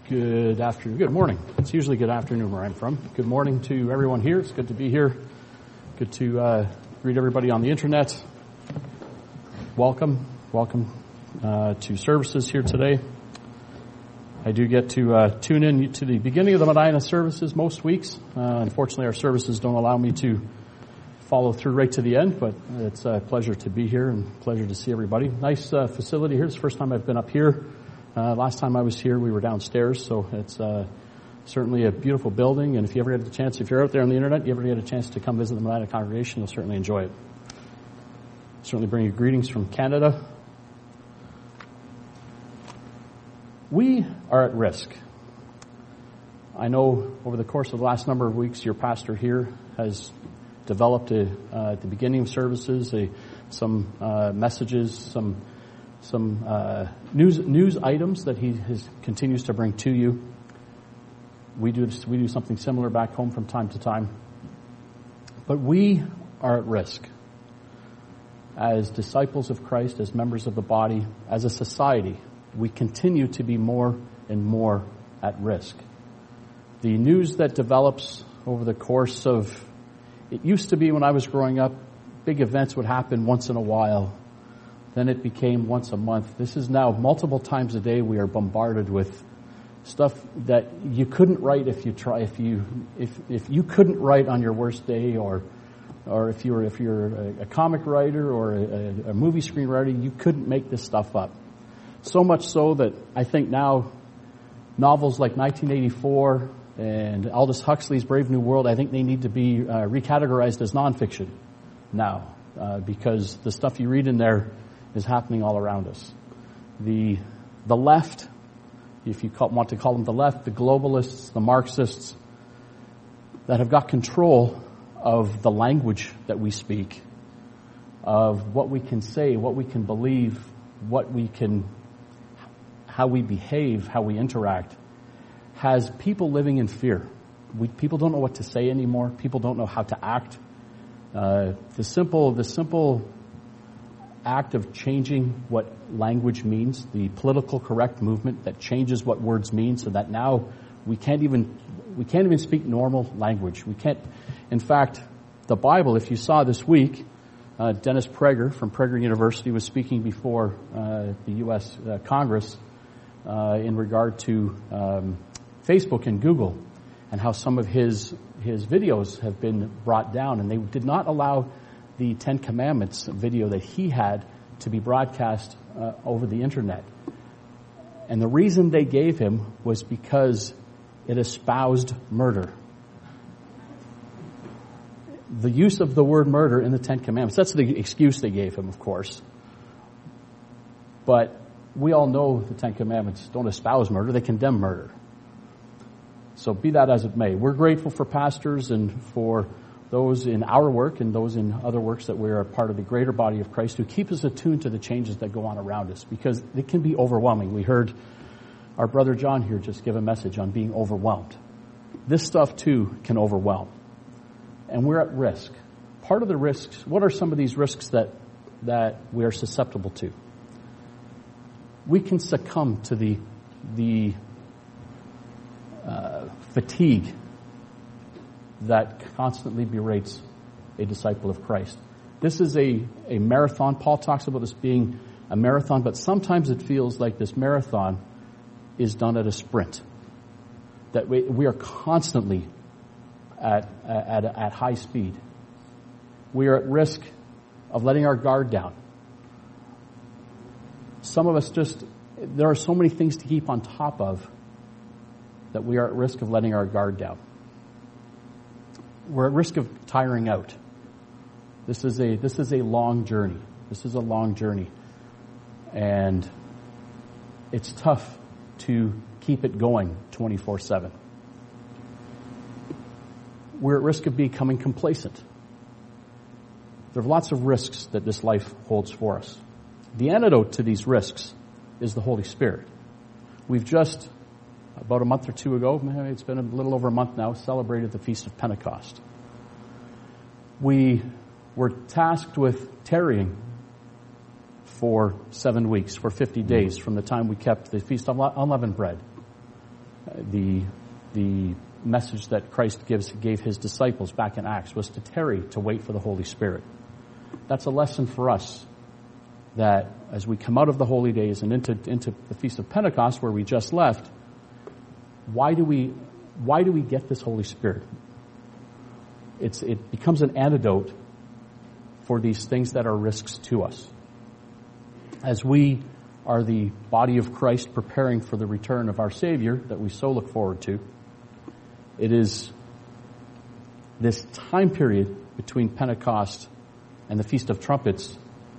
Good afternoon. Good morning. It's usually good afternoon where I'm from. Good morning to everyone here. It's good to be here. Good to greet everybody on the internet. Welcome to services here today. I do get to tune in to the beginning of the Medina services most weeks. Unfortunately, our services don't allow me to follow through right to the end, but it's a pleasure to be here and pleasure to see everybody. Nice facility here. It's the first time I've been up here. Last time I was here, we were downstairs, so it's certainly a beautiful building. And if you ever get a chance, if you're out there on the internet, you ever get a chance to come visit the Medina congregation, you'll certainly enjoy it. Certainly bring you greetings from Canada. We are at risk. I know over the course of the last number of weeks, your pastor here has developed at the beginning of services some messages, some news items that he continues to bring to you. We do something similar back home from time to time. But we are at risk. As disciples of Christ, as members of the body, as a society, we continue to be more and more at risk. The news that develops over the course of, it used to be when I was growing up, big events would happen once in a while. Then it became once a month. This is now multiple times a day we are bombarded with stuff that you couldn't write if you couldn't write on your worst day, or if you're a comic writer or a movie screenwriter, you couldn't make this stuff up. So much so that I think now novels like 1984 and Aldous Huxley's Brave New World, I think they need to be recategorized as nonfiction now, because the stuff you read in there is happening all around us. The left, if you want to call them the left, the globalists, the Marxists, that have got control of the language that we speak, of what we can say, what we can believe, how we behave, how we interact, has people living in fear. People don't know what to say anymore. People don't know how to act. The simple act of changing what language means, the political correct movement that changes what words mean, so that now we can't even speak normal language. We can't. In fact, the Bible, if you saw this week, Dennis Prager from Prager University was speaking before the U.S. Congress in regard to Facebook and Google, and how some of his videos have been brought down, and they did not allow the Ten Commandments video that he had to be broadcast over the internet. And the reason they gave him was because it espoused murder. The use of the word murder in the Ten Commandments, that's the excuse they gave him, of course. But we all know the Ten Commandments don't espouse murder, they condemn murder. So be that as it may, we're grateful for pastors and for those in our work and those in other works that we're a part of the greater body of Christ who keep us attuned to the changes that go on around us, because it can be overwhelming. We heard our brother John here just give a message on being overwhelmed. This stuff too can overwhelm. And we're at risk. Part of the risks, what are some of these risks that we are susceptible to? We can succumb to the fatigue that constantly berates a disciple of Christ. This is a marathon. Paul talks about this being a marathon, but sometimes it feels like this marathon is done at a sprint. That we are constantly at high speed. We are at risk of letting our guard down. Some of us there are so many things to keep on top of that we are at risk of letting our guard down. We're at risk of tiring out. This is a long journey. This is a long journey. And it's tough to keep it going 24/7. We're at risk of becoming complacent. There are lots of risks that this life holds for us. The antidote to these risks is the Holy Spirit. We've just, about a month or two ago, it's been a little over a month now, celebrated the Feast of Pentecost. We were tasked with tarrying for 7 weeks, for 50 days, from the time we kept the Feast of Unleavened Bread the message that Christ gave his disciples back in Acts was to tarry, to wait for the Holy Spirit. That's a lesson for us, that as we come out of the holy days and into the Feast of Pentecost, where we just left, why do we get this Holy Spirit? It becomes an antidote for these things that are risks to us. As we are the body of Christ preparing for the return of our Savior that we so look forward to, it is this time period between Pentecost and the Feast of Trumpets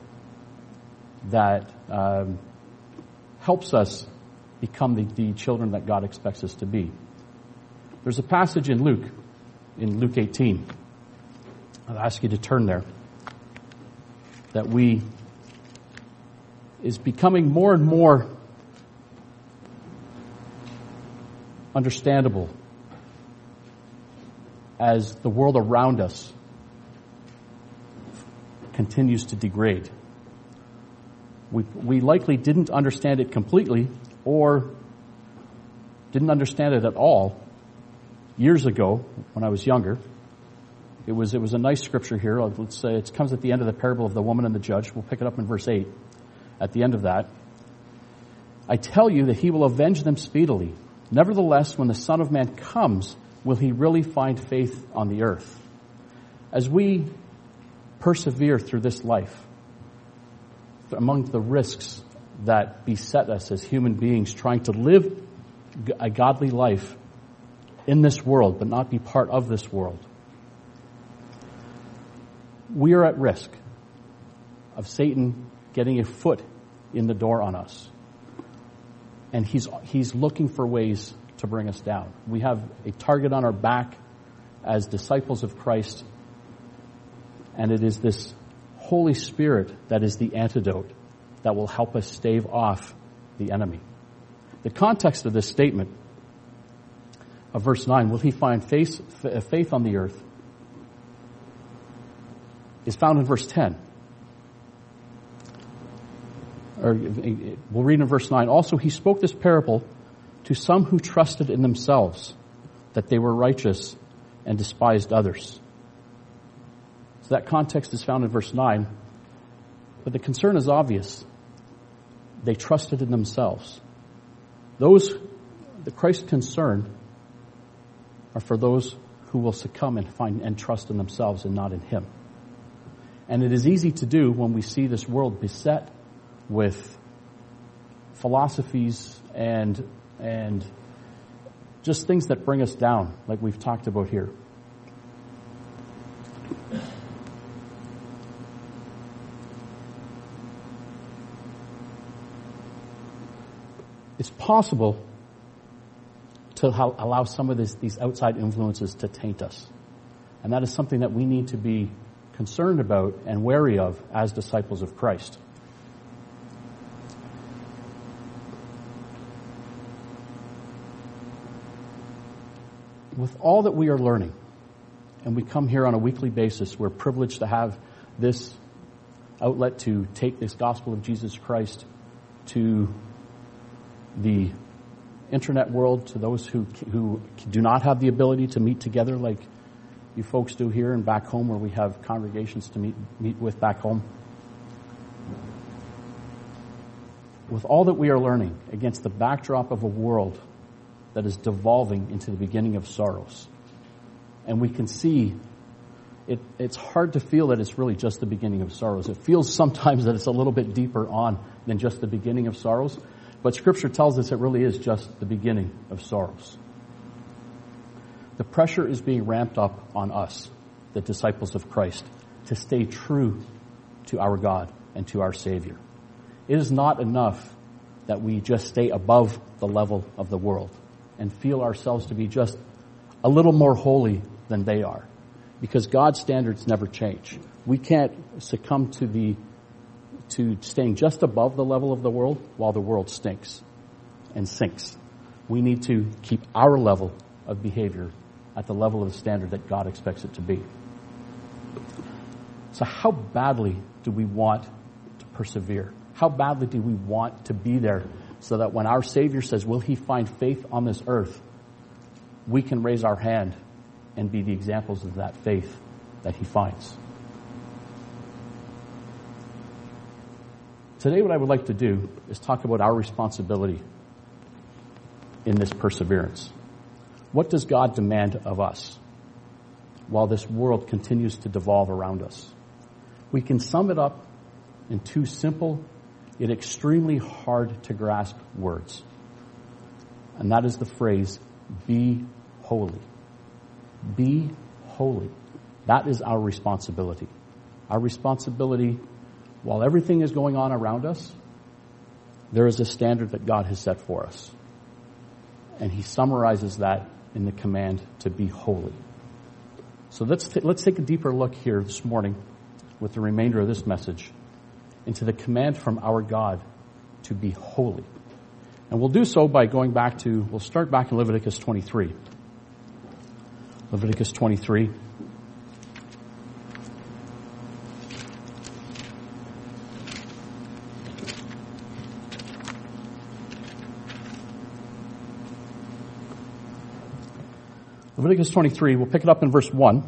that helps us become the children that God expects us to be. There's a passage in Luke 18. I'll ask you to turn there. That is becoming more and more understandable as the world around us continues to degrade. We likely didn't understand it completely, or didn't understand it at all years ago when I was younger. It was a nice scripture here. Let's say it comes at the end of the parable of the woman and the judge. We'll pick it up in verse 8. At the end of that, I tell you that he will avenge them speedily. Nevertheless, when the Son of Man comes, will he really find faith on the earth? As we persevere through this life, among the risks that beset us as human beings trying to live a godly life in this world, but not be part of this world, we are at risk of Satan getting a foot in the door on us. And he's looking for ways to bring us down. We have a target on our back as disciples of Christ, and it is this Holy Spirit that is the antidote that will help us stave off the enemy. The context of this statement of verse 9, will he find faith on the earth, is found in verse 10. Or we'll read in verse 9. Also, he spoke this parable to some who trusted in themselves that they were righteous and despised others. So that context is found in verse 9. But the concern is obvious. They trusted in themselves. The Christ's concern are for those who will succumb and trust in themselves and not in him. And it is easy to do when we see this world beset with philosophies and just things that bring us down, like we've talked about here. It's possible to allow some of these outside influences to taint us. And that is something that we need to be concerned about and wary of as disciples of Christ. With all that we are learning, and we come here on a weekly basis, we're privileged to have this outlet to take this gospel of Jesus Christ to the internet world, to those who do not have the ability to meet together like you folks do here and back home, where we have congregations to meet with back home. With all that we are learning against the backdrop of a world that is devolving into the beginning of sorrows, and we can see it's hard to feel that it's really just the beginning of sorrows. It feels sometimes that it's a little bit deeper on than just the beginning of sorrows, but Scripture tells us it really is just the beginning of sorrows. The pressure is being ramped up on us, the disciples of Christ, to stay true to our God and to our Savior. It is not enough that we just stay above the level of the world and feel ourselves to be just a little more holy than they are, because God's standards never change. We can't succumb to staying just above the level of the world while the world stinks and sinks. We need to keep our level of behavior at the level of the standard that God expects it to be. So how badly do we want to persevere? How badly do we want to be there so that when our Savior says, will he find faith on this earth, we can raise our hand and be the examples of that faith that he finds. Today what I would like to do is talk about our responsibility in this perseverance. What does God demand of us while this world continues to devolve around us? We can sum it up in two simple yet extremely hard to grasp words. And that is the phrase, be holy. Be holy. That is our responsibility. Our responsibility, while everything is going on around us, there is a standard that God has set for us. And he summarizes that in the command to be holy. So let's take a deeper look here this morning with the remainder of this message into the command from our God to be holy. And we'll do so by going back to, we'll start back in Leviticus 23. Leviticus 23. Leviticus 23, we'll pick it up in verse 1.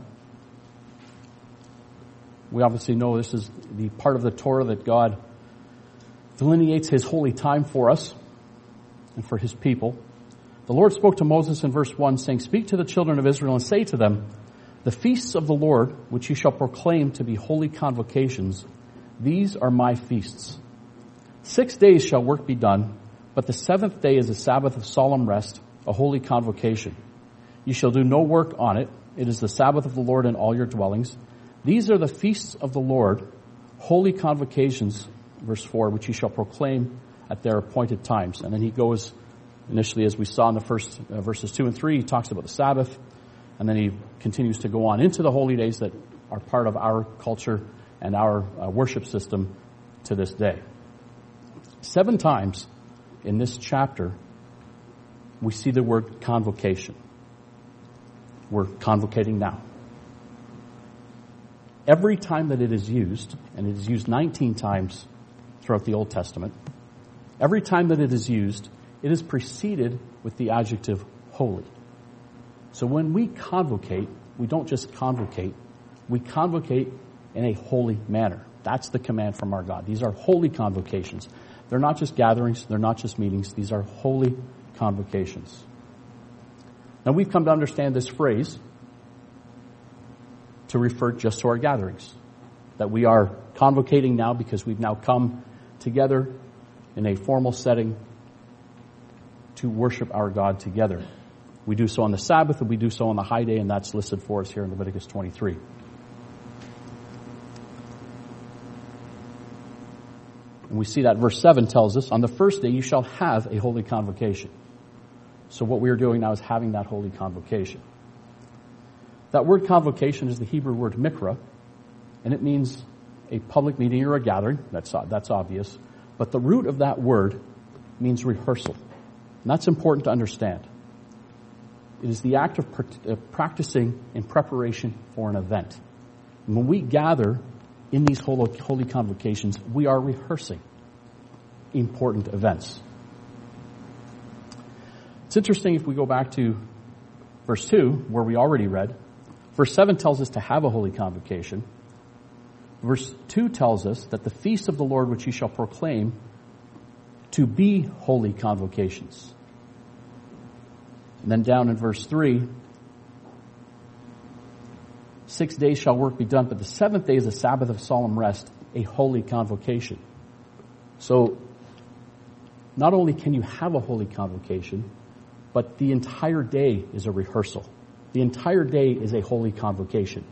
We obviously know this is the part of the Torah that God delineates his holy time for us and for his people. The Lord spoke to Moses in verse 1, saying, speak to the children of Israel and say to them, the feasts of the Lord, which you shall proclaim to be holy convocations, these are my feasts. 6 days shall work be done, but the seventh day is a Sabbath of solemn rest, a holy convocation. You shall do no work on it. It is the Sabbath of the Lord in all your dwellings. These are the feasts of the Lord, holy convocations, verse 4, which you shall proclaim at their appointed times. And then he goes, initially as we saw in the first verses 2 and 3, he talks about the Sabbath, and then he continues to go on into the holy days that are part of our culture and our worship system to this day. 7 times in this chapter, we see the word convocation. We're convocating now. Every time that it is used, and it is used 19 times throughout the Old Testament, every time that it is preceded with the adjective holy. So when we convocate, we don't just convocate, we convocate in a holy manner. That's the command from our God. These are holy convocations. They're not just gatherings, they're not just meetings, these are holy convocations. Now we've come to understand this phrase to refer just to our gatherings. That we are convocating now because we've now come together in a formal setting to worship our God together. We do so on the Sabbath and we do so on the high day, and that's listed for us here in Leviticus 23. And we see that verse 7 tells us, on the first day you shall have a holy convocation. So what we are doing now is having that holy convocation. That word convocation is the Hebrew word mikra, and it means a public meeting or a gathering. That's obvious. But the root of that word means rehearsal. And that's important to understand. It is the act of practicing in preparation for an event. And when we gather in these holy convocations, we are rehearsing important events. It's interesting if we go back to verse 2, where we already read. Verse 7 tells us to have a holy convocation. Verse 2 tells us that the feast of the Lord which you shall proclaim to be holy convocations. And then down in verse 3, 6 days shall work be done, but the seventh day is a Sabbath of solemn rest, a holy convocation. So, not only can you have a holy convocation, but the entire day is a rehearsal. The entire day is a holy convocation.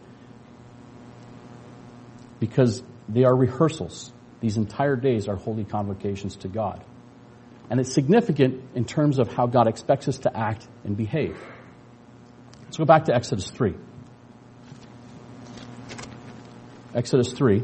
Because they are rehearsals. These entire days are holy convocations to God. And it's significant in terms of how God expects us to act and behave. Let's go back to Exodus 3. Exodus 3.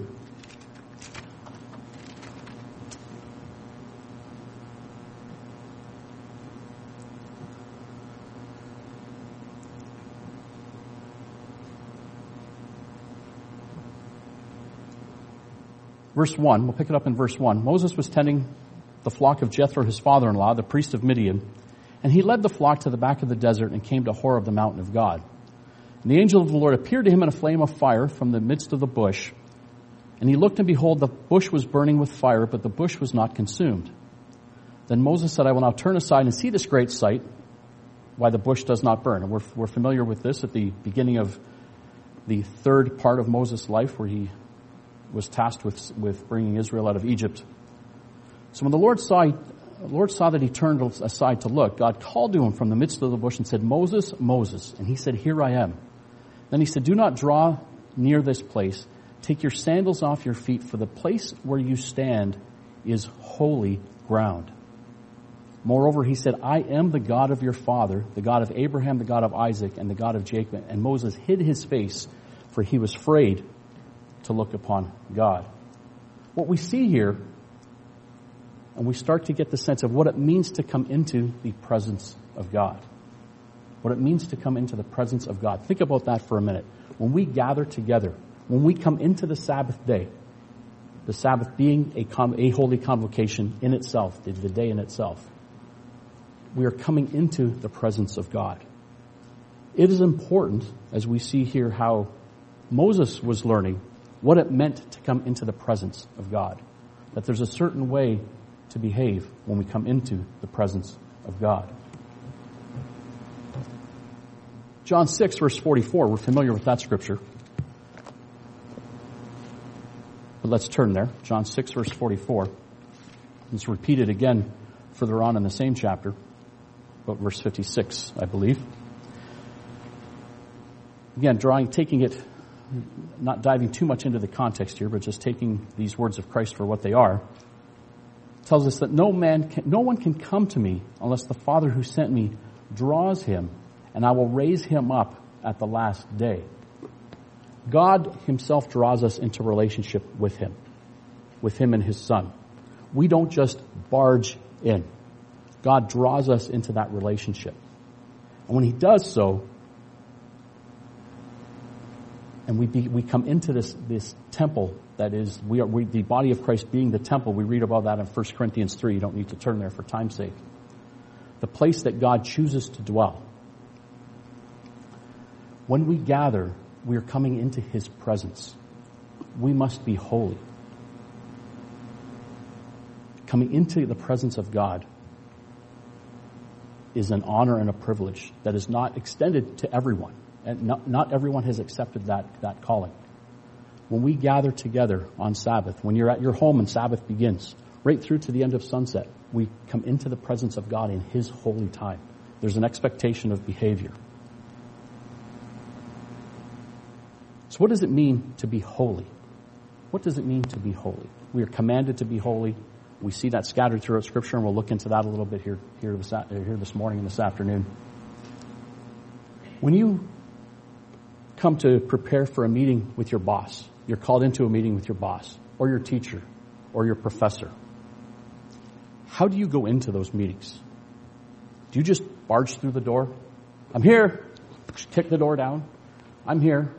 Verse 1, we'll pick it up in verse 1. Moses was tending the flock of Jethro, his father-in-law, the priest of Midian, and he led the flock to the back of the desert and came to Horeb, the mountain of God. And the angel of the Lord appeared to him in a flame of fire from the midst of the bush. And he looked, and behold, the bush was burning with fire, but the bush was not consumed. Then Moses said, I will now turn aside and see this great sight, why the bush does not burn. And we're familiar with this at the beginning of the third part of Moses' life, where he was tasked with bringing Israel out of Egypt. So when the Lord saw that he turned aside to look, God called to him from the midst of the bush and said, Moses, Moses. And he said, Here I am. Then he said, Do not draw near this place. Take your sandals off your feet, for the place where you stand is holy ground. Moreover, he said, I am the God of your father, the God of Abraham, the God of Isaac, and the God of Jacob. And Moses hid his face, for he was afraid to look upon God. What we see here, and we start to get the sense of what it means to come into the presence of God. What it means to come into the presence of God. Think about that for a minute. When we gather together, when we come into the Sabbath day, the Sabbath being a holy convocation in itself, the day in itself, we are coming into the presence of God. It is important, as we see here, how Moses was learning what it meant to come into the presence of God. That there's a certain way to behave when we come into the presence of God. John 6, verse 44, we're familiar with that scripture. But let's turn there. John 6, verse 44. It's repeated again further on in the same chapter, about verse 56, I believe. Again, taking it, not diving too much into the context here, but just taking these words of Christ for what they are, tells us that no one can come to me unless the Father who sent me draws him, and I will raise him up at the last day. God himself draws us into relationship with him and his Son. We don't just barge in. God draws us into that relationship. And when he does so, and we come into this temple that is, we the body of Christ being the temple, we read about that in 1 Corinthians 3. You don't need to turn there for time's sake. The place that God chooses to dwell. When we gather, we are coming into his presence. We must be holy. Coming into the presence of God is an honor and a privilege that is not extended to everyone. And not everyone has accepted that calling. When we gather together on Sabbath, when you're at your home and Sabbath begins, right through to the end of sunset, we come into the presence of God in his holy time. There's an expectation of behavior. So what does it mean to be holy? What does it mean to be holy? We are commanded to be holy. We see that scattered throughout Scripture, and we'll look into that a little bit here this morning and this afternoon. When you come to prepare for a meeting with your boss, you're called into a meeting with your boss, or your teacher, or your professor, how do you go into those meetings? Do you just barge through the door? I'm here. Kick the door down. I'm here.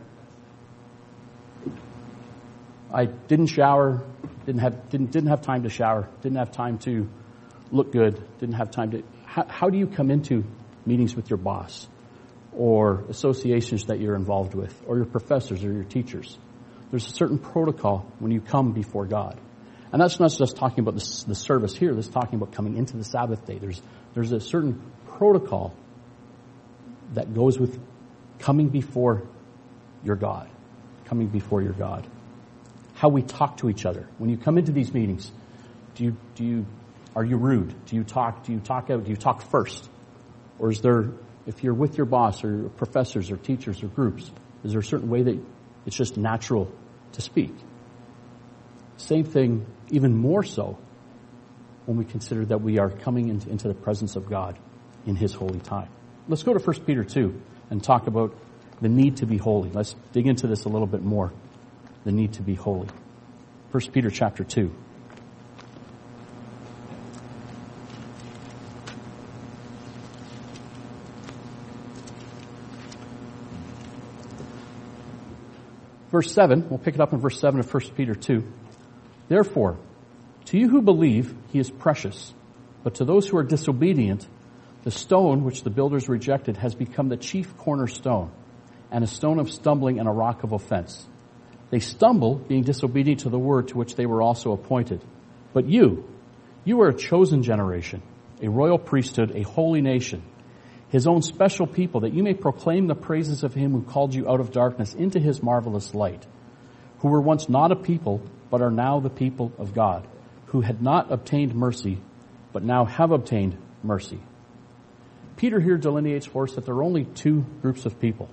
I didn't shower, didn't have time to shower, didn't have time to look good, didn't have time to... How do you come into meetings with your boss or associations that you're involved with or your professors or your teachers? There's a certain protocol when you come before God. And that's not just talking about the service here, that's talking about coming into the Sabbath day. There's a certain protocol that goes with coming before your God, coming before your God. How we talk to each other. When you come into these meetings, are you rude? Do you talk first? Or is there, if you're with your boss or your professors or teachers or groups, is there a certain way that it's just natural to speak? Same thing, even more so, when we consider that we are coming into the presence of God in his holy time. Let's go to 1 Peter 2 and talk about the need to be holy. Let's dig into this a little bit more. The need to be holy. 1 Peter chapter 2. Verse 7, we'll pick it up in verse 7 of 1 Peter 2. Therefore, To you who believe, he is precious. But to those who are disobedient, the stone which the builders rejected has become the chief cornerstone, and a stone of stumbling and a rock of offense. They stumble, being disobedient to the word to which they were also appointed. But you are a chosen generation, a royal priesthood, a holy nation, his own special people, that you may proclaim the praises of him who called you out of darkness into his marvelous light, who were once not a people, but are now the people of God, who had not obtained mercy, but now have obtained mercy. Peter here delineates for us that there are only two groups of people.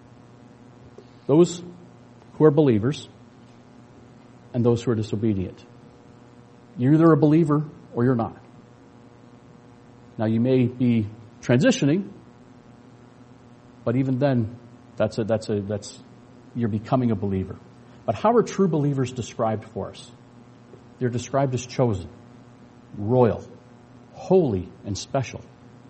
Those who are believers and those who are disobedient. You're either a believer or you're not. Now you may be transitioning, but even then, you're becoming a believer. But how are true believers described for us? They're described as chosen, royal, holy, and special.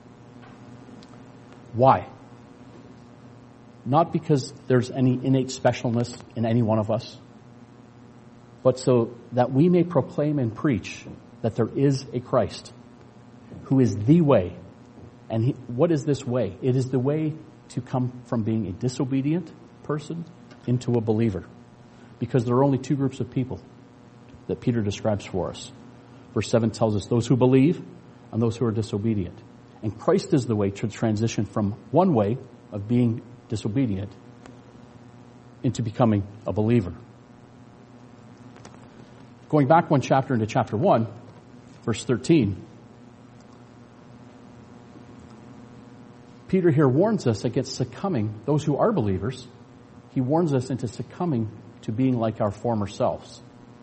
Why? Not because there's any innate specialness in any one of us, but so that we may proclaim and preach that there is a Christ who is the way. And what is this way? It is the way to come from being a disobedient person into a believer. Because there are only two groups of people that Peter describes for us. Verse 7 tells us those who believe and those who are disobedient. And Christ is the way to transition from one way of being disobedient into becoming a believer. Going back one chapter into chapter 1, verse 13, Peter here warns us against succumbing, those who are believers, he warns us into succumbing to being like our former selves.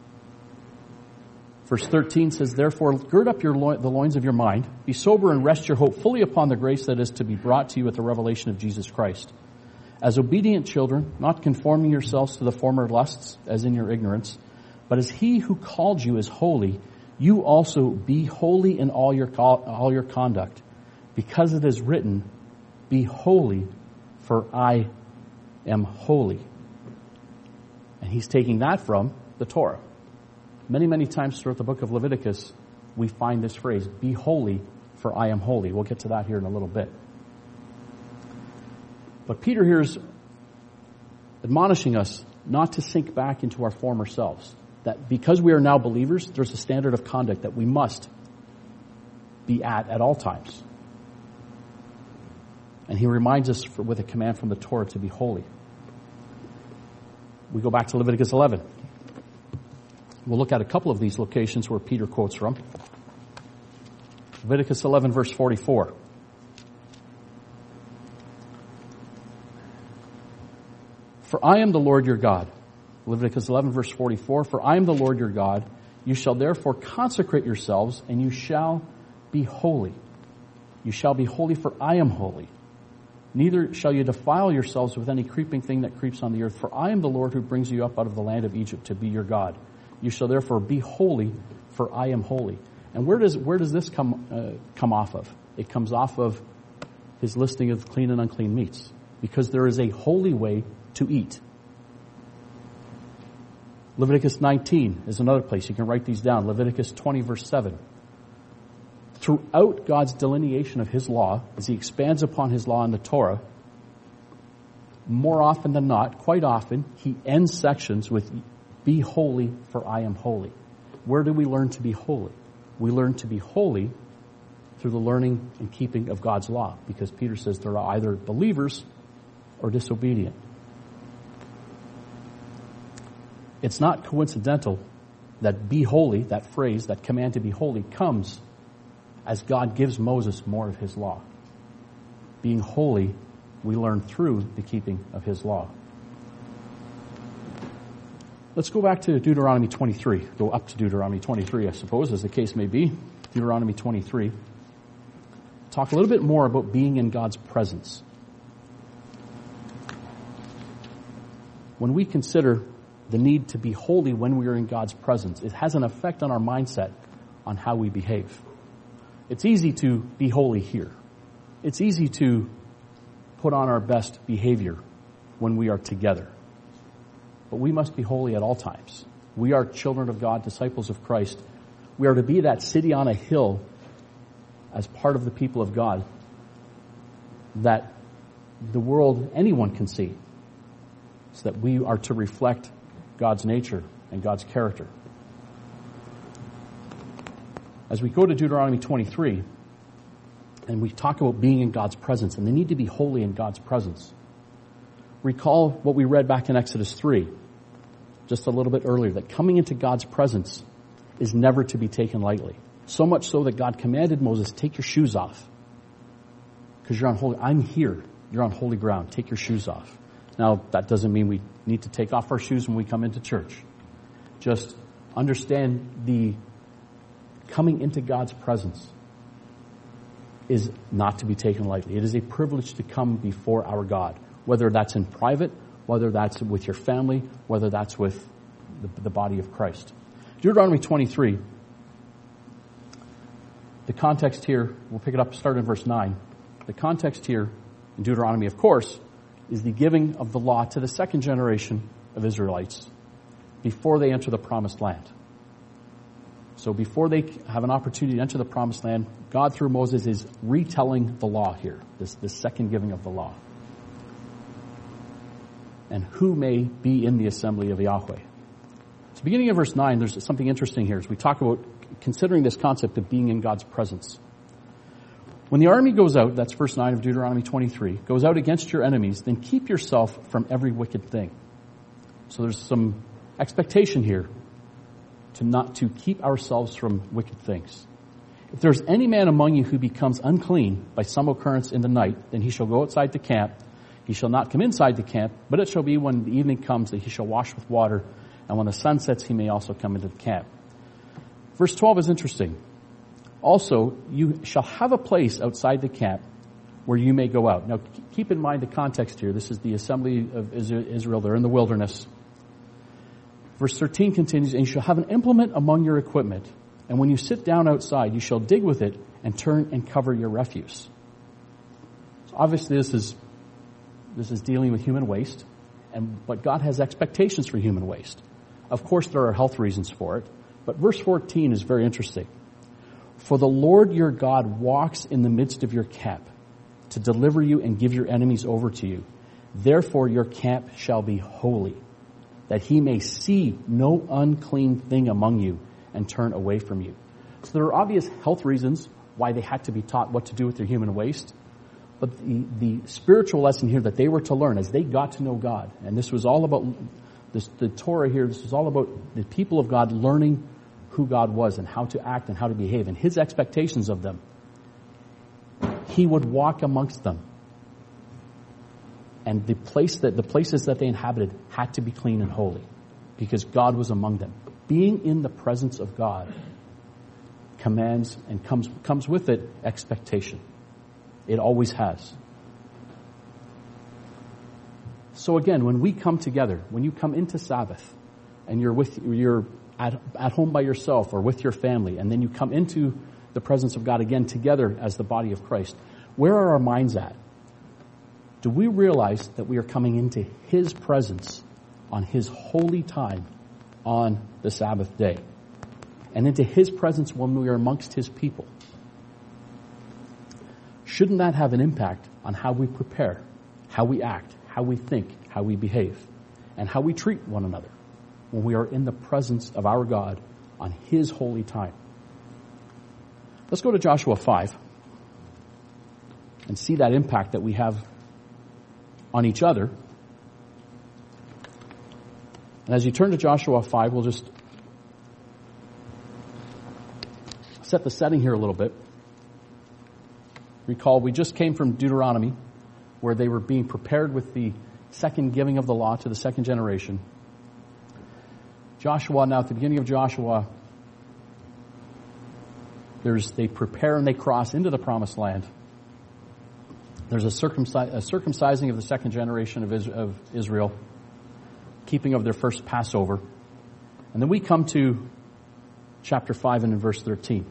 Verse 13 says, therefore, gird up the loins of your mind, be sober and rest your hope fully upon the grace that is to be brought to you at the revelation of Jesus Christ. As obedient children, not conforming yourselves to the former lusts, as in your ignorance, but as he who called you is holy, you also be holy in all your conduct, because it is written, be holy, for I am holy. And he's taking that from the Torah. Many, many times throughout the book of Leviticus, we find this phrase, be holy, for I am holy. We'll get to that here in a little bit. But Peter here is admonishing us not to sink back into our former selves. That because we are now believers, there's a standard of conduct that we must be at all times. And he reminds us with a command from the Torah to be holy. We go back to Leviticus 11. We'll look at a couple of these locations where Peter quotes from. Leviticus 11, verse 44. For I am the Lord your God. Leviticus 11, verse 44. For I am the Lord your God. You shall therefore consecrate yourselves, and you shall be holy. You shall be holy, for I am holy. Neither shall you defile yourselves with any creeping thing that creeps on the earth, for I am the Lord who brings you up out of the land of Egypt to be your God. You shall therefore be holy, for I am holy. And where does this come off of? It comes off of his listing of clean and unclean meats, because there is a holy way to eat. Leviticus 19 is another place. You can write these down. Leviticus 20, verse 7. Throughout God's delineation of his law, as he expands upon his law in the Torah, more often than not, quite often, he ends sections with, be holy, for I am holy. Where do we learn to be holy? We learn to be holy through the learning and keeping of God's law, because Peter says there are either believers or disobedient. It's not coincidental that be holy, that phrase, that command to be holy, comes as God gives Moses more of his law. Being holy, we learn through the keeping of his law. Let's go back to Deuteronomy 23. Go up to Deuteronomy 23, I suppose, as the case may be. Deuteronomy 23. Talk a little bit more about being in God's presence. When we consider the need to be holy when we are in God's presence, it has an effect on our mindset on how we behave. It's easy to be holy here. It's easy to put on our best behavior when we are together. But we must be holy at all times. We are children of God, disciples of Christ. We are to be that city on a hill as part of the people of God that the world, anyone can see, so that we are to reflect God's nature and God's character. As we go to Deuteronomy 23, and we talk about being in God's presence, and they need to be holy in God's presence. Recall what we read back in Exodus 3, just a little bit earlier, that coming into God's presence is never to be taken lightly. So much so that God commanded Moses, take your shoes off. Because you're on holy, I'm here. You're on holy ground. Take your shoes off. Now, that doesn't mean we need to take off our shoes when we come into church. Just understand the coming into God's presence is not to be taken lightly. It is a privilege to come before our God, whether that's in private, whether that's with your family, whether that's with the body of Christ. Deuteronomy 23, the context here, we'll pick it up, start in verse 9. The context here in Deuteronomy, of course, is the giving of the law to the second generation of Israelites before they enter the promised land. So before they have an opportunity to enter the promised land, God through Moses is retelling the law here, this second giving of the law. And who may be in the assembly of Yahweh. So beginning of verse 9, there's something interesting here as we talk about considering this concept of being in God's presence. When the army goes out, that's verse 9 of Deuteronomy 23, goes out against your enemies, then keep yourself from every wicked thing. So there's some expectation here to keep ourselves from wicked things. If there's any man among you who becomes unclean by some occurrence in the night, then he shall go outside the camp. He shall not come inside the camp, but it shall be when the evening comes that he shall wash with water, and when the sun sets he may also come into the camp. Verse 12 is interesting. Also, you shall have a place outside the camp where you may go out. Now, keep in mind the context here. This is the assembly of Israel. They're in the wilderness. Verse 13 continues, and you shall have an implement among your equipment, and when you sit down outside, you shall dig with it and turn and cover your refuse. So obviously, this is dealing with human waste, but God has expectations for human waste. Of course, there are health reasons for it, but verse 14 is very interesting. For the Lord your God walks in the midst of your camp to deliver you and give your enemies over to you. Therefore your camp shall be holy, that he may see no unclean thing among you and turn away from you. So there are obvious health reasons why they had to be taught what to do with their human waste. But the spiritual lesson here that they were to learn as they got to know God, and this was all about the Torah here, this was all about the people of God learning who God was and how to act and how to behave and his expectations of them. He would walk amongst them. And the places that they inhabited had to be clean and holy because God was among them. Being in the presence of God commands and comes with it expectation. It always has. So again, when we come together, when you come into Sabbath and you're at home by yourself or with your family, and then you come into the presence of God again together as the body of Christ, where are our minds at? Do we realize that we are coming into his presence on his holy time on the Sabbath day? And into his presence when we are amongst his people? Shouldn't that have an impact on how we prepare, how we act, how we think, how we behave, and how we treat one another when we are in the presence of our God on his holy time? Let's go to Joshua 5 and see that impact that we have on each other. And as you turn to Joshua 5, we'll just set the setting here a little bit. Recall, we just came from Deuteronomy, where they were being prepared with the second giving of the law to the second generation. Joshua, now at the beginning of Joshua, they prepare and they cross into the promised land. There's a circumcising of the second generation of Israel, keeping of their first Passover. And then we come to chapter 5 and in verse 13.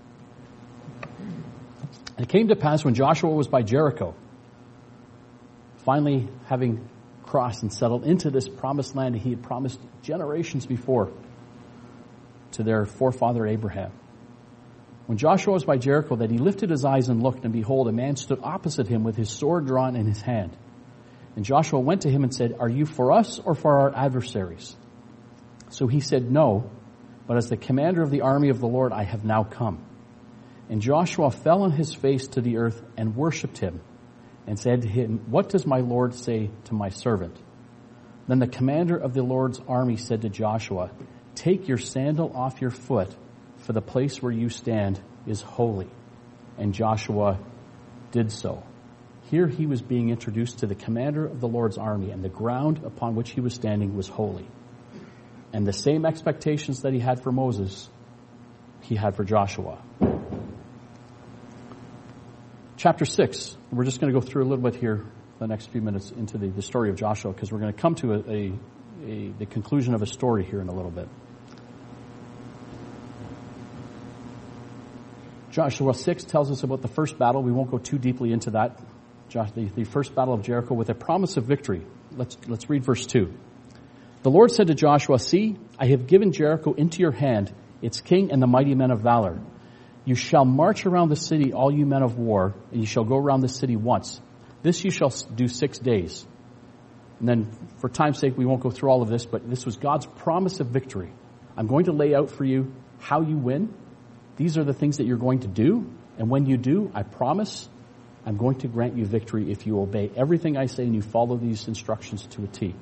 And it came to pass when Joshua was by Jericho, finally having crossed and settled into this promised land he had promised generations before to their forefather Abraham. When Joshua was by Jericho, that he lifted his eyes and looked, and behold, a man stood opposite him with his sword drawn in his hand. And Joshua went to him and said, "Are you for us or for our adversaries?" So he said, "No, but as the commander of the army of the Lord, I have now come." And Joshua fell on his face to the earth and worshipped him, and said to him, "What does my Lord say to my servant?" Then the commander of the Lord's army said to Joshua, "Take your sandal off your foot, for the place where you stand is holy." And Joshua did so. Here he was being introduced to the commander of the Lord's army, and the ground upon which he was standing was holy. And the same expectations that he had for Moses, he had for Joshua. Chapter 6, we're just going to go through a little bit here the next few minutes into the story of Joshua, because we're going to come to the conclusion of a story here in a little bit. Joshua 6 tells us about the first battle. We won't go too deeply into that. The first battle of Jericho with a promise of victory. Let's read verse 2. The Lord said to Joshua, "See, I have given Jericho into your hand, its king and the mighty men of valor. You shall march around the city, all you men of war, and you shall go around the city once. This you shall do 6 days." And then, for time's sake, we won't go through all of this, but this was God's promise of victory. I'm going to lay out for you how you win. These are the things that you're going to do. And when you do, I promise, I'm going to grant you victory if you obey everything I say and you follow these instructions to a T.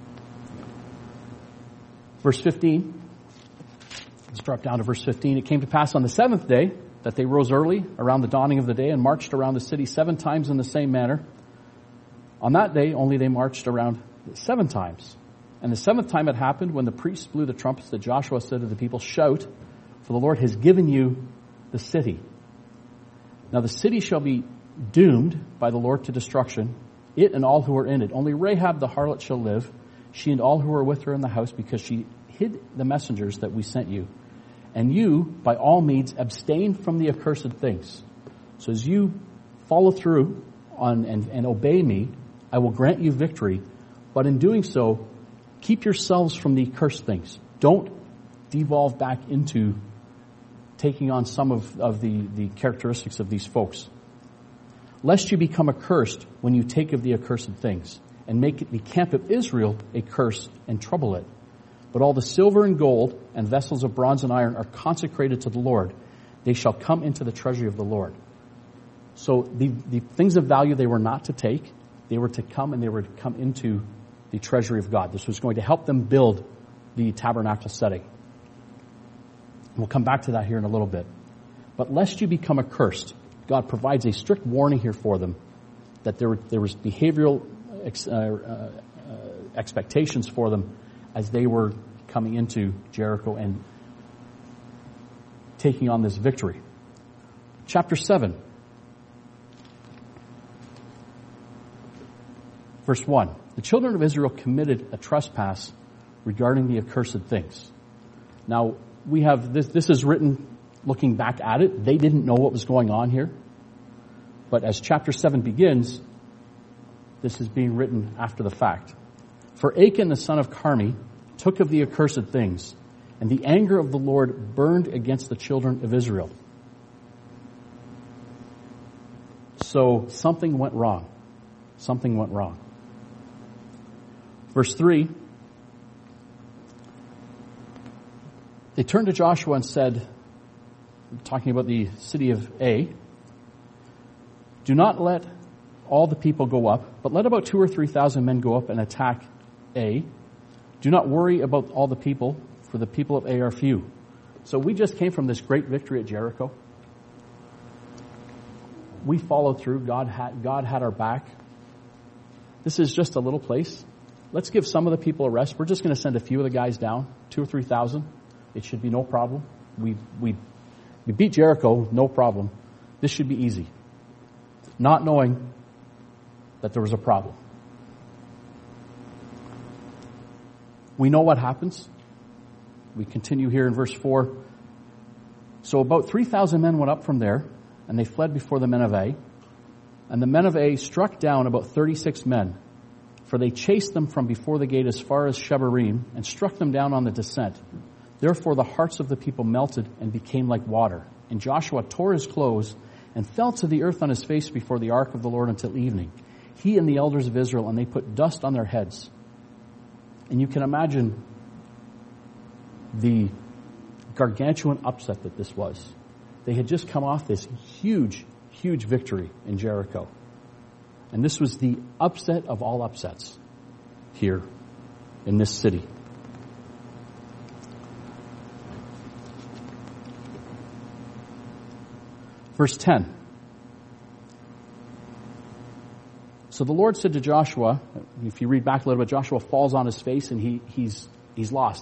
Verse 15. Let's drop down to verse 15. It came to pass on the 7th day that they rose early around the dawning of the day and marched around the city 7 times in the same manner. On that day only they marched around 7 times. And the 7th time it happened when the priests blew the trumpets that Joshua said to the people, "Shout, for the Lord has given you the city. Now the city shall be doomed by the Lord to destruction, it and all who are in it. Only Rahab the harlot shall live, she and all who are with her in the house, because she hid the messengers that we sent you. And you, by all means, abstain from the accursed things." So as you follow through on and obey me, I will grant you victory. But in doing so, keep yourselves from the accursed things. Don't devolve back into taking on some of the characteristics of these folks. "Lest you become accursed when you take of the accursed things, and make the camp of Israel a curse and trouble it. But all the silver and gold and vessels of bronze and iron are consecrated to the Lord. They shall come into the treasury of the Lord." So the things of value they were not to take. They were to come, and they were to come into the treasury of God. This was going to help them build the tabernacle setting. We'll come back to that here in a little bit. But lest you become accursed, God provides a strict warning here for them that there was behavioral expectations for them as they were coming into Jericho and taking on this victory. Chapter 7. Verse 1. The children of Israel committed a trespass regarding the accursed things. Now, we have this is written looking back at it. They didn't know what was going on here. But as chapter 7 begins, this is being written after the fact. "For Achan the son of Carmi took of the accursed things, and the anger of the Lord burned against the children of Israel." So something went wrong. Something went wrong. Verse 3. They turned to Joshua and said, talking about the city of Ai, "Do not let all the people go up, but let about 2,000 or 3,000 men go up and attack Ai. Do not worry about all the people, for the people of Ai are few." So we just came from this great victory at Jericho. We followed through. God had our back. This is just a little place. Let's give some of the people a rest. We're just going to send a few of the guys down, 2,000 or 3,000. It should be no problem. We beat Jericho, no problem. This should be easy. Not knowing that there was a problem. We know what happens. We continue here in verse 4. "So about 3,000 men went up from there, and they fled before the men of Ai. And the men of Ai struck down about 36 men, for they chased them from before the gate as far as Shebarim, and struck them down on the descent. Therefore the hearts of the people melted and became like water. And Joshua tore his clothes and fell to the earth on his face before the ark of the Lord until evening, he and the elders of Israel, and they put dust on their heads. And you can imagine the gargantuan upset that this was. They had just come off this huge, huge victory in Jericho. And this was the upset of all upsets here in this city. Verse 10. So the Lord said to Joshua, if you read back a little bit, Joshua falls on his face and he's lost.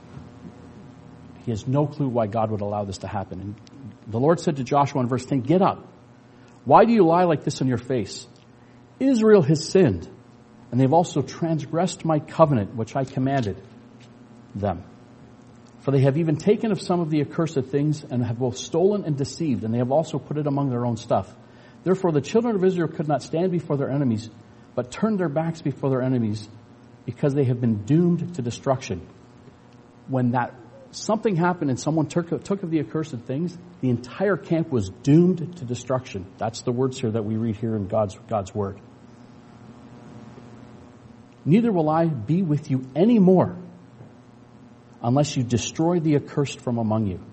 He has no clue why God would allow this to happen. And the Lord said to Joshua in verse 10, get up. Why do you lie like this on your face? Israel has sinned, and they've also transgressed my covenant, which I commanded them. For they have even taken of some of the accursed things, and have both stolen and deceived, and they have also put it among their own stuff. Therefore the children of Israel could not stand before their enemies, but turned their backs before their enemies, because they have been doomed to destruction. When that something happened and someone took of the accursed things, the entire camp was doomed to destruction. That's the words here that we read here in God's word. Neither will I be with you anymore unless you destroy the accursed from among you.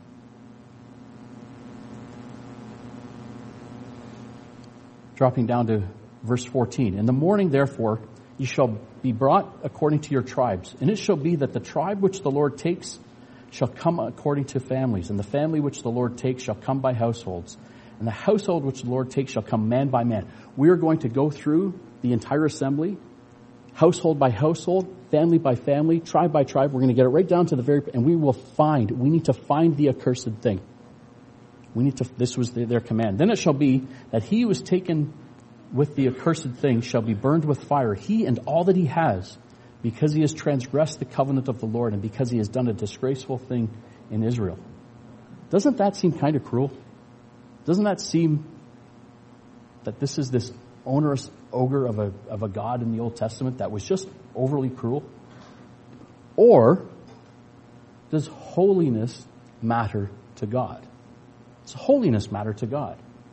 Dropping down to verse 14. In the morning, therefore, you shall be brought according to your tribes. And it shall be that the tribe which the Lord takes shall come according to families. And the family which the Lord takes shall come by households. And the household which the Lord takes shall come man by man. We are going to go through the entire assembly, household by household, family by family, tribe by tribe. We're going to get it right down to the very, and we need to find the accursed thing. This was their command. Then it shall be that he who is taken with the accursed thing shall be burned with fire, he and all that he has, because he has transgressed the covenant of the Lord and because he has done a disgraceful thing in Israel. Doesn't that seem kind of cruel? Doesn't that seem that this is this onerous ogre of a God in the Old Testament that was just overly cruel? Or does holiness matter to God? Does holiness matter to God?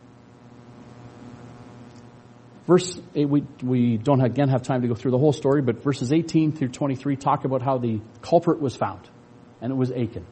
Verse 8, we don't again have time to go through the whole story, but verses 18 through 23 talk about how the culprit was found, and it was Achan.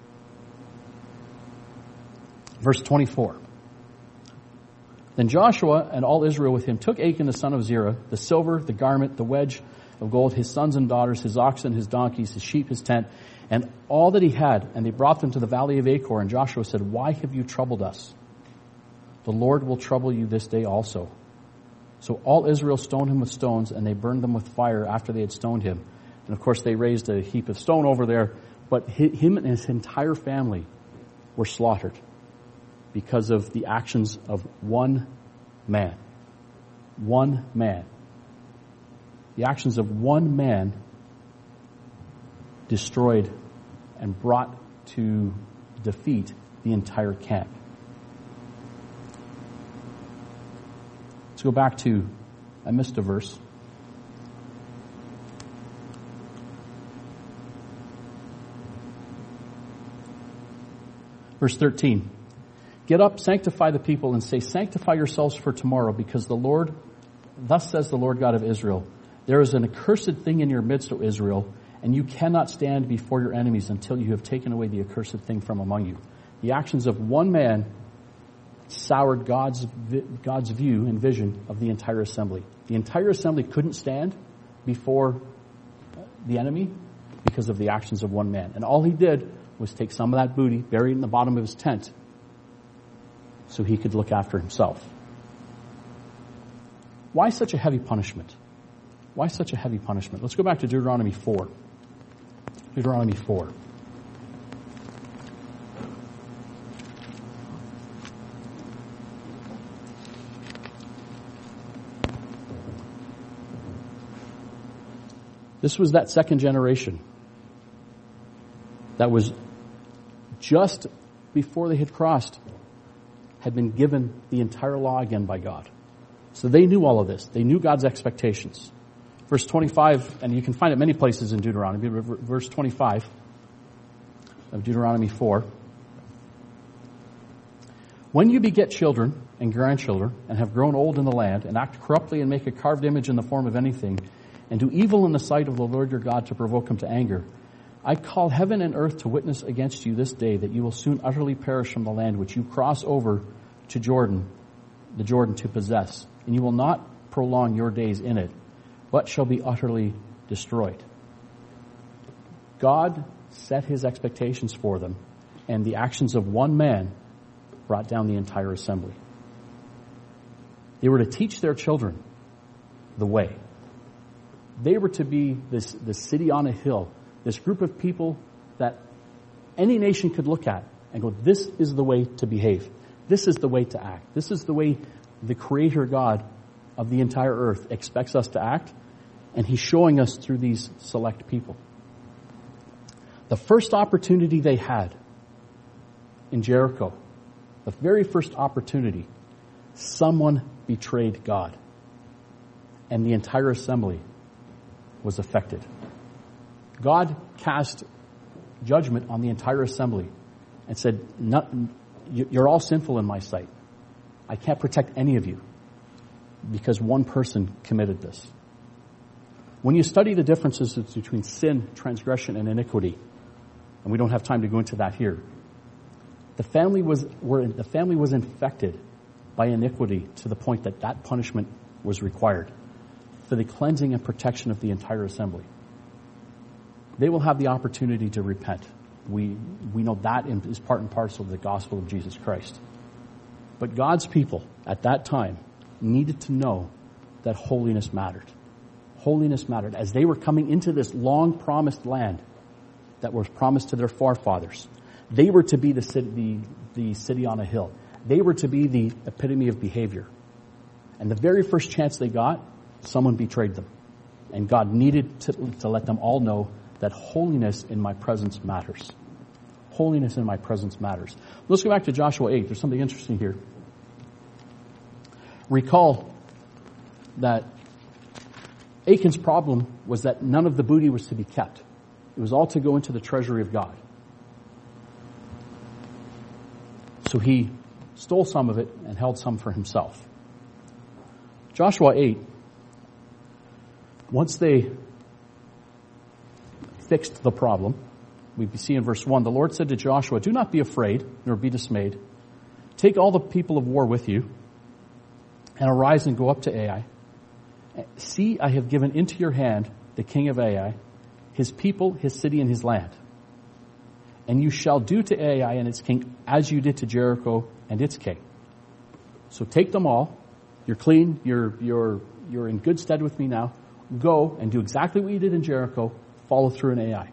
Verse 24. Then Joshua and all Israel with him took Achan the son of Zerah, the silver, the garment, the wedge of gold, his sons and daughters, his oxen, his donkeys, his sheep, his tent, and all that he had, and they brought them to the valley of Achor. And Joshua said, why have you troubled us? The Lord will trouble you this day also. So all Israel stoned him with stones, and they burned them with fire after they had stoned him. And of course they raised a heap of stone over there, but him and his entire family were slaughtered because of the actions of one man. One man. The actions of one man destroyed and brought to defeat the entire camp. Let's go back to, I missed a verse. Verse 13. Get up, sanctify the people, and say, sanctify yourselves for tomorrow, because the Lord, thus says the Lord God of Israel, there is an accursed thing in your midst, O Israel, and you cannot stand before your enemies until you have taken away the accursed thing from among you. The actions of one man soured God's view and vision of the entire assembly. The entire assembly couldn't stand before the enemy because of the actions of one man. And all he did was take some of that booty, bury it in the bottom of his tent, so he could look after himself. Why such a heavy punishment? Why such a heavy punishment? Let's go back to Deuteronomy 4. Deuteronomy 4. This was that second generation that was just before they had crossed, had been given the entire law again by God. So they knew all of this. They knew God's expectations. Verse 25, and you can find it many places in Deuteronomy, verse 25. of Deuteronomy 4. When you beget children and grandchildren and have grown old in the land and act corruptly and make a carved image in the form of anything and do evil in the sight of the Lord your God to provoke him to anger, I call heaven and earth to witness against you this day that you will soon utterly perish from the land which you cross over to the Jordan to possess, and you will not prolong your days in it, but shall be utterly destroyed. God set his expectations for them, and the actions of one man brought down the entire assembly. They were to teach their children the way. They were to be this city on a hill, this group of people that any nation could look at and go, this is the way to behave. This is the way to act. This is the way the Creator God of the entire earth expects us to act, and he's showing us through these select people. The first opportunity they had in Jericho, the very first opportunity, someone betrayed God, and the entire assembly was affected. God cast judgment on the entire assembly and said, you're all sinful in my sight. I can't protect any of you because one person committed this. When you study the differences between sin, transgression, and iniquity, and we don't have time to go into that here, the family was infected by iniquity to the point that punishment was required for the cleansing and protection of the entire assembly. They will have the opportunity to repent. We know that is part and parcel of the gospel of Jesus Christ. But God's people at that time needed to know that holiness mattered. Holiness mattered. As they were coming into this long promised land that was promised to their forefathers, they were to be the city on a hill. They were to be the epitome of behavior. And the very first chance they got, someone betrayed them. And God needed to let them all know that holiness in my presence matters. Holiness in my presence matters. Let's go back to Joshua 8. There's something interesting here. Recall that Achan's problem was that none of the booty was to be kept. It was all to go into the treasury of God. So he stole some of it and held some for himself. Joshua 8, once they fixed the problem, we see in verse 1, the Lord said to Joshua, do not be afraid, nor be dismayed. Take all the people of war with you, and arise and go up to Ai. See, I have given into your hand the king of Ai, his people, his city, and his land. And you shall do to Ai and its king as you did to Jericho and its king. So take them all. You're clean. You're in good stead with me now. Go and do exactly what you did in Jericho. Follow through in Ai.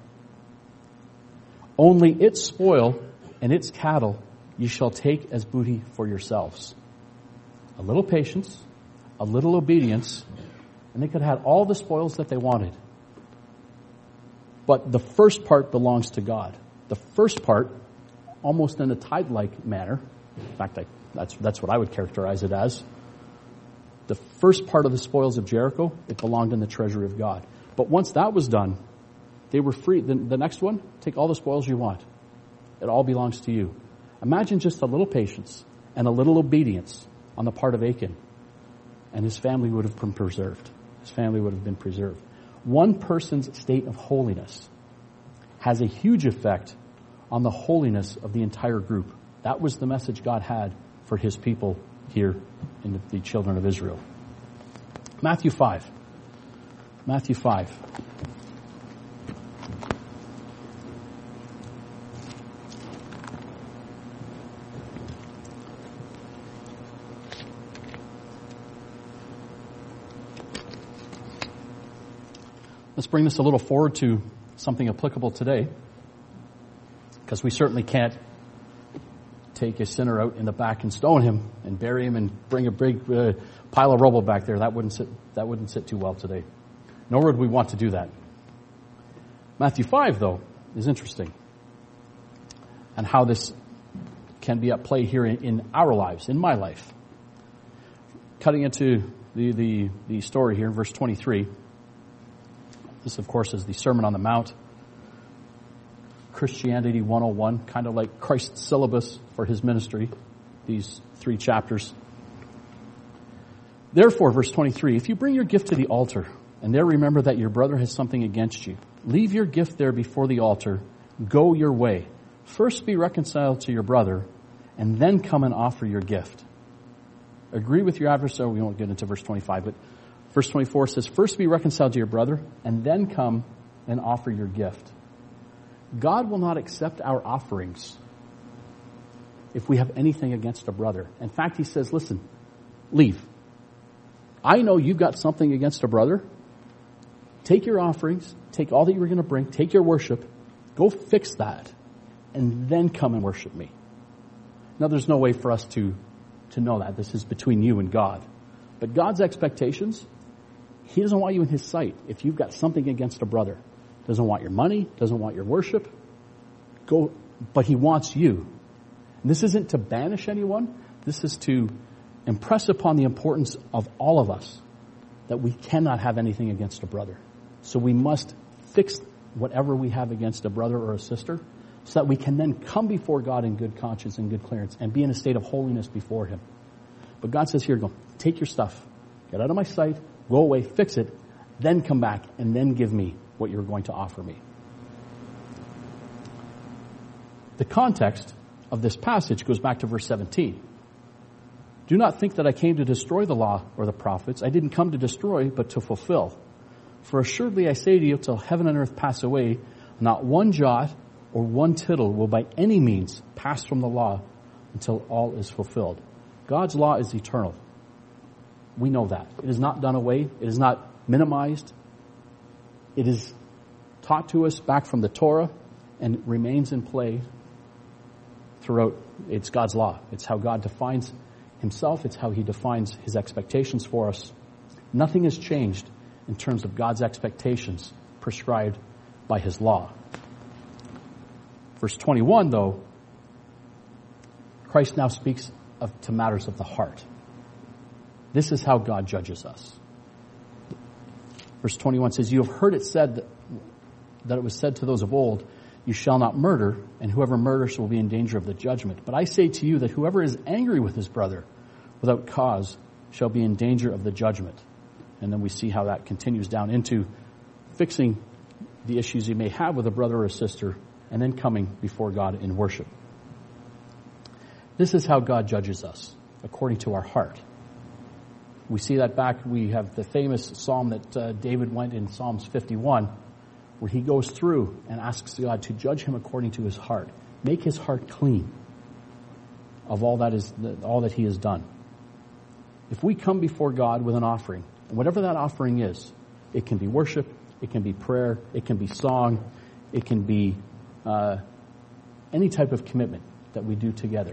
Only its spoil and its cattle you shall take as booty for yourselves. A little patience, a little obedience, and they could have had all the spoils that they wanted. But the first part belongs to God. The first part, almost in a tithe-like manner, in fact, that's what I would characterize it as. The first part of the spoils of Jericho, it belonged in the treasury of God. But once that was done, they were free. The next one, take all the spoils you want. It all belongs to you. Imagine just a little patience and a little obedience on the part of Achan, and his family would have been preserved. His family would have been preserved. One person's state of holiness has a huge effect on the holiness of the entire group. That was the message God had for his people here in the children of Israel. Matthew 5. Matthew 5. Let's bring this a little forward to something applicable today, because we certainly can't take a sinner out in the back and stone him and bury him and bring a big pile of rubble back there. That wouldn't sit too well today. Nor would we want to do that. Matthew 5, though, is interesting, and how this can be at play here in our lives, in my life. Cutting into the story here in verse 23. This, of course, is the Sermon on the Mount. Christianity 101, kind of like Christ's syllabus for his ministry, these 3 chapters. Therefore, verse 23, if you bring your gift to the altar, and there remember that your brother has something against you, leave your gift there before the altar, go your way. First be reconciled to your brother, and then come and offer your gift. Agree with your adversary. We won't get into verse 25, but verse 24 says, first be reconciled to your brother, and then come and offer your gift. God will not accept our offerings if we have anything against a brother. In fact, he says, listen, leave. I know you've got something against a brother. Take your offerings, take all that you were going to bring, take your worship, go fix that, and then come and worship me. Now, there's no way for us to know that. This is between you and God. But God's expectations, he doesn't want you in his sight if you've got something against a brother. Doesn't want your money, doesn't want your worship. Go, but he wants you. And this isn't to banish anyone. This is to impress upon the importance of all of us that we cannot have anything against a brother. So we must fix whatever we have against a brother or a sister so that we can then come before God in good conscience and good clearance and be in a state of holiness before him. But God says here, go, take your stuff, get out of my sight, go away, fix it, then come back and then give me what you're going to offer me. The context of this passage goes back to verse 17. Do not think that I came to destroy the law or the prophets. I didn't come to destroy, but to fulfill. For assuredly I say to you, till heaven and earth pass away, not one jot or one tittle will by any means pass from the law until all is fulfilled. God's law is eternal. We know that. It is not done away. It is not minimized. It is taught to us back from the Torah and remains in play throughout. It's God's law. It's how God defines himself. It's how he defines his expectations for us. Nothing has changed in terms of God's expectations prescribed by his law. Verse 21, though, Christ now speaks to matters of the heart. This is how God judges us. Verse 21 says, you have heard it said that it was said to those of old, you shall not murder, and whoever murders will be in danger of the judgment. But I say to you that whoever is angry with his brother without cause shall be in danger of the judgment. And then we see how that continues down into fixing the issues you may have with a brother or a sister, and then coming before God in worship. This is how God judges us, according to our heart. We see that back, we have the famous psalm that David went in Psalms 51, where he goes through and asks God to judge him according to his heart. Make his heart clean of all that he has done. If we come before God with an offering, and whatever that offering is, it can be worship, it can be prayer, it can be song, it can be any type of commitment that we do together.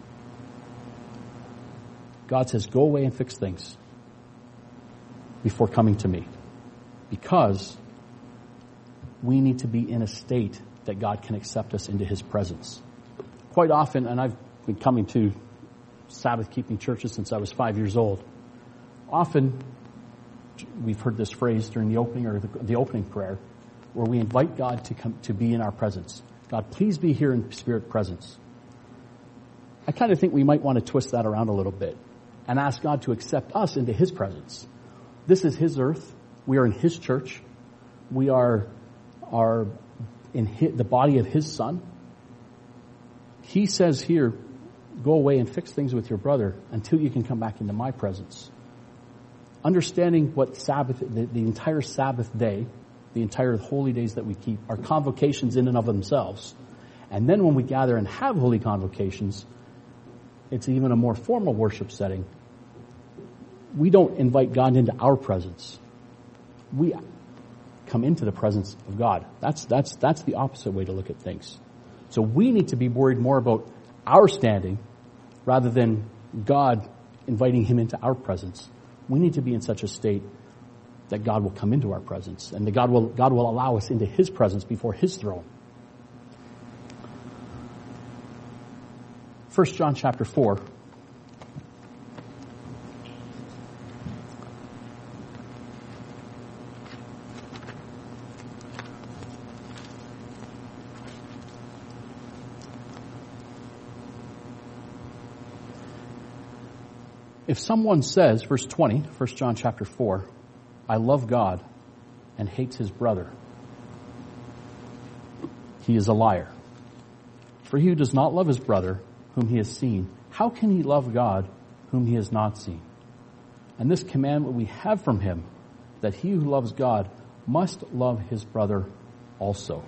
God says, go away and fix things before coming to me. Because we need to be in a state that God can accept us into his presence. Quite often, and I've been coming to Sabbath-keeping churches since I was 5 years old, often we've heard this phrase during the opening or the opening prayer, where we invite God to come to be in our presence. God, please be here in spirit presence. I kind of think we might want to twist that around a little bit and ask God to accept us into his presence. This is his earth. We are in his church. We are in the body of his son. He says here, go away and fix things with your brother until you can come back into my presence. Understanding what Sabbath, the entire Sabbath day, the entire holy days that we keep, are convocations in and of themselves. And then when we gather and have holy convocations, it's even a more formal worship setting. We don't invite God into our presence. We come into the presence of God. That's the opposite way to look at things. So we need to be worried more about our standing rather than God inviting him into our presence. We need to be in such a state that God will come into our presence and that God will allow us into his presence before his throne. 1 John chapter 4. If someone says, verse 20, 1 John chapter 4, I love God and hates his brother, he is a liar. For he who does not love his brother, whom he has seen, how can he love God, whom he has not seen? And this commandment we have from him, that he who loves God must love his brother also.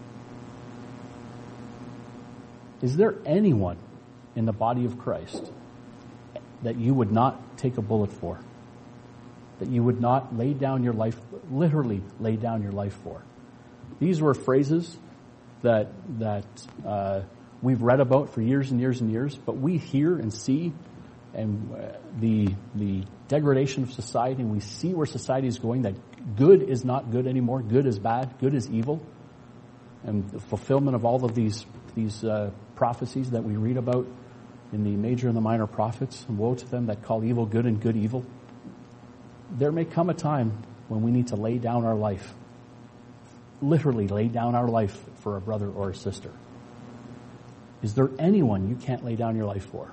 Is there anyone in the body of Christ that you would not take a bullet for? That you would not lay down your life, literally lay down your life for? These were phrases that we've read about for years and years and years, but we hear and see and the degradation of society, and we see where society is going, that good is not good anymore, good is bad, good is evil, and the fulfillment of all of these prophecies that we read about in the major and the minor prophets, and woe to them that call evil good and good evil. There may come a time when we need to lay down our life, literally lay down our life for a brother or a sister. Is there anyone you can't lay down your life for?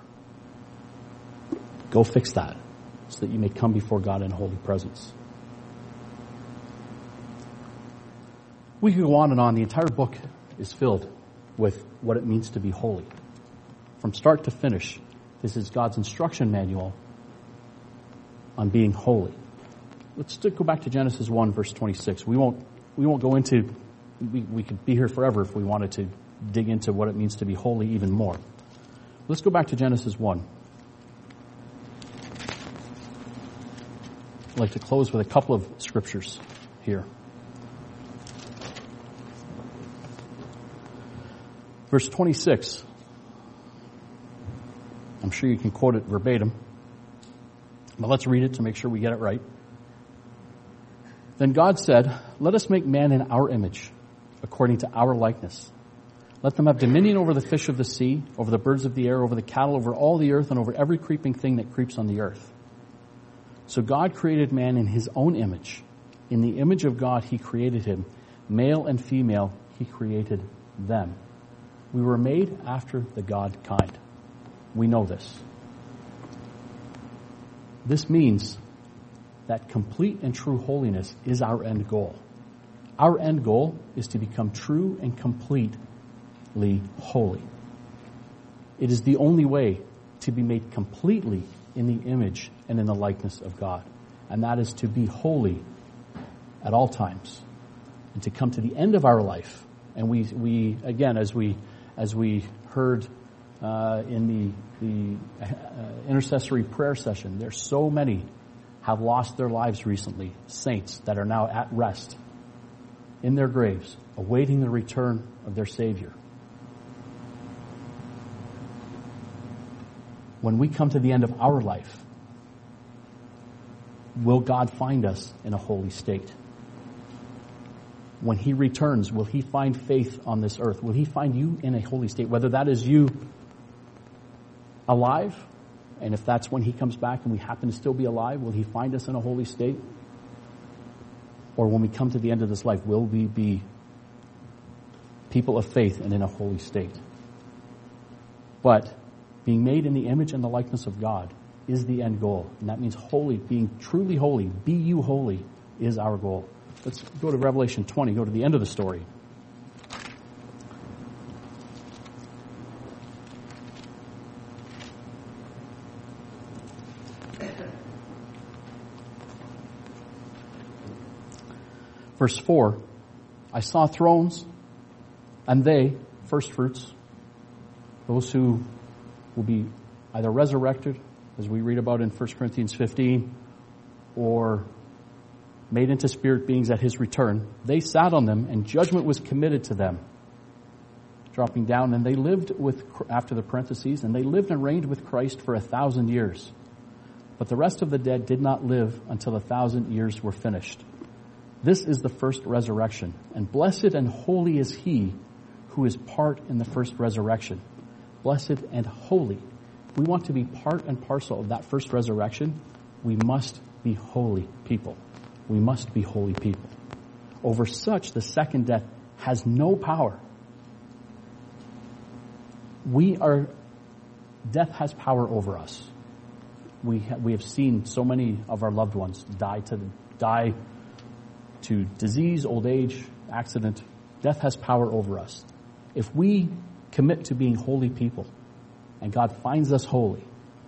Go fix that so that you may come before God in holy presence. We could go on and on. The entire book is filled with what it means to be holy. From start to finish, this is God's instruction manual on being holy. Let's go back to Genesis 1, verse 26. We won't go into, we could be here forever if we wanted to dig into what it means to be holy even more. Let's go back to Genesis 1. I'd like to close with a couple of scriptures here. Verse 26. I'm sure you can quote it verbatim, but let's read it to make sure we get it right. Then God said, let us make man in our image, according to our likeness. Let them have dominion over the fish of the sea, over the birds of the air, over the cattle, over all the earth, and over every creeping thing that creeps on the earth. So God created man in his own image. In the image of God he created him. Male and female he created them. We were made after the God kind. We know this. This means that complete and true holiness is our end goal. Our end goal is to become true and completely holy. It is the only way to be made completely in the image and in the likeness of God. And that is to be holy at all times. And to come to the end of our life. And we again, as we heard in the intercessory prayer session, there's so many have lost their lives recently, saints that are now at rest in their graves, awaiting the return of their Savior. When we come to the end of our life, will God find us in a holy state? When he returns, will he find faith on this earth? Will he find you in a holy state? Whether that is you alive, and if that's when he comes back and we happen to still be alive, will he find us in a holy state? Or when we come to the end of this life, will we be people of faith and in a holy state? But being made in the image and the likeness of God is the end goal. And that means holy, being truly holy, be you holy, is our goal. Let's go to Revelation 20, go to the end of the story. Verse 4, I saw thrones, and they, first fruits, those who will be either resurrected, as we read about in 1 Corinthians 15, or made into spirit beings at his return, they sat on them, and judgment was committed to them. Dropping down, and they lived with, after the parentheses, and they lived and reigned with Christ for 1,000 years. But the rest of the dead did not live until 1,000 years were finished. This is the first resurrection, and blessed and holy is he who is part in the first resurrection. Blessed and holy. If we want to be part and parcel of that first resurrection, we must be holy people. We must be holy people. Over such, the second death has no power. Death has power over us. We have seen so many of our loved ones die to disease, old age, accident. Death has power over us. If we commit to being holy people, and God finds us holy,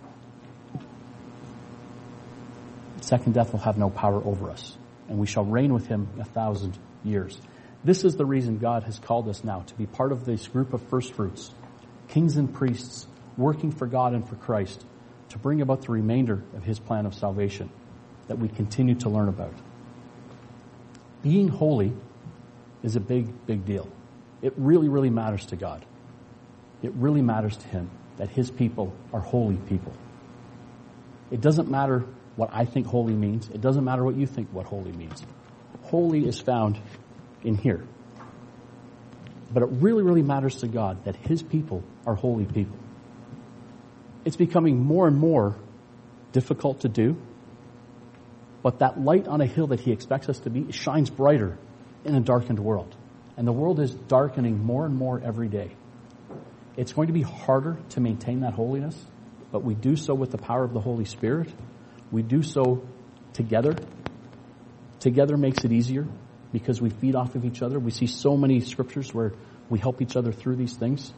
second death will have no power over us, and we shall reign with him 1,000 years. This is the reason God has called us now to be part of this group of first fruits, kings and priests, working for God and for Christ, to bring about the remainder of his plan of salvation that we continue to learn about. Being holy is a big, big deal. It really, really matters to God. It really matters to him that his people are holy people. It doesn't matter what I think holy means. It doesn't matter what you think what holy means. Holy is found in here. But it really, really matters to God that his people are holy people. It's becoming more and more difficult to do, but that light on a hill that he expects us to be shines brighter in a darkened world. And the world is darkening more and more every day. It's going to be harder to maintain that holiness, but we do so with the power of the Holy Spirit. We do so together. Together makes it easier because we feed off of each other. We see so many scriptures where we help each other through these things.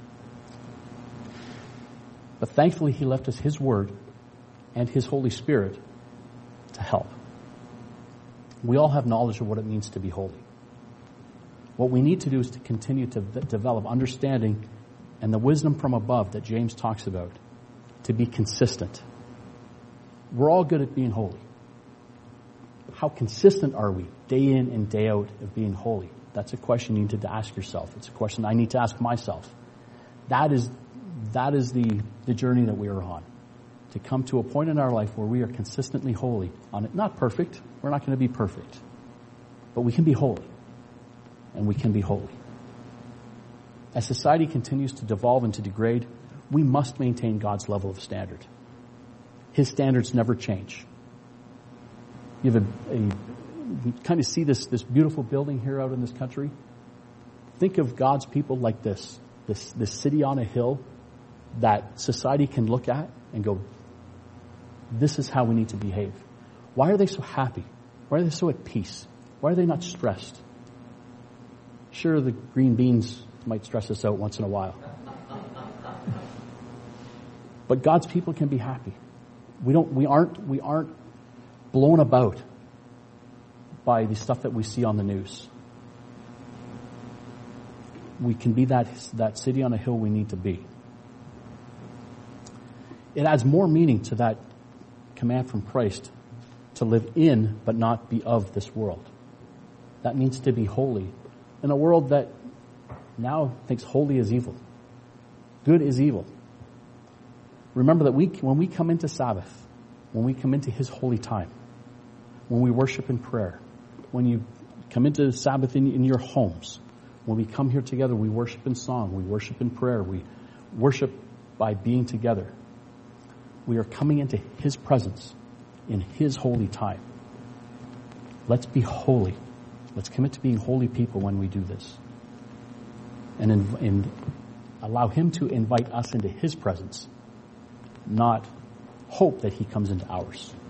But thankfully, he left us his word and his Holy Spirit to help. We all have knowledge of what it means to be holy. What we need to do is to continue to develop understanding and the wisdom from above that James talks about, to be consistent. We're all good at being holy. How consistent are we day in and day out of being holy? That's a question you need to ask yourself. It's a question I need to ask myself. That is the journey that we are on. To come to a point in our life where we are consistently holy on it. Not perfect. We're not going to be perfect. But we can be holy. And we can be holy. As society continues to devolve and to degrade, we must maintain God's level of standard. His standards never change. You kind of see this beautiful building here out in this country. Think of God's people like this city on a hill that society can look at and go, this is how we need to behave. Why are they so happy? Why are they so at peace? Why are they not stressed? Sure, the green beans might stress us out once in a while. But God's people can be happy. We aren't blown about by the stuff that we see on the news. We can be that city on a hill we need to be. It adds more meaning to that command from Christ to live in but not be of this world. That means to be holy in a world that now thinks holy is evil. Good is evil. Remember that when we come into Sabbath, when we come into his holy time, when we worship in prayer, when you come into Sabbath in your homes, when we come here together, we worship in song, we worship in prayer, we worship by being together. We are coming into his presence in his holy time. Let's be holy. Let's commit to being holy people when we do this. And allow him to invite us into his presence, not hope that he comes into ours.